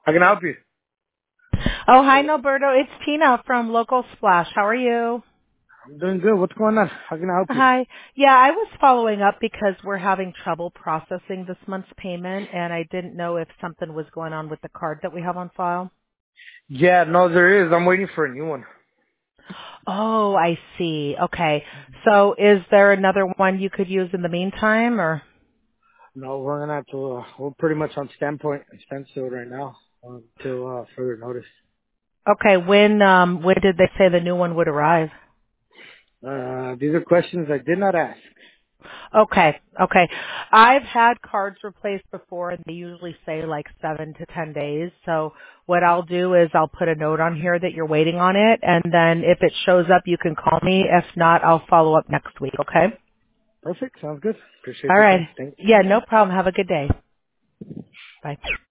How can I help you? Oh, hi, Norberto. It's Tina from Local Splash. How are you? I'm doing good. What's going on? How can I help you? Hi. Yeah, I was following up because we're having trouble processing this month's payment, and I didn't know if something was going on with the card that we have on file. Yeah, no, there is. I'm waiting for a new one. Oh, I see. Okay. So is there another one you could use in the meantime, or? No, we're gonna have to. We're pretty much on standstill right now until further notice. Okay, when did they say the new one would arrive? These are questions I did not ask. Okay, okay. I've had cards replaced before and they usually say like 7 to 10 days. So what I'll do is I'll put a note on here that you're waiting on it, and then if it shows up you can call me. If not, I'll follow up next week, okay? Perfect. Sounds good. Appreciate All the time. right. Thanks. Yeah, no problem. Have a good day. Bye.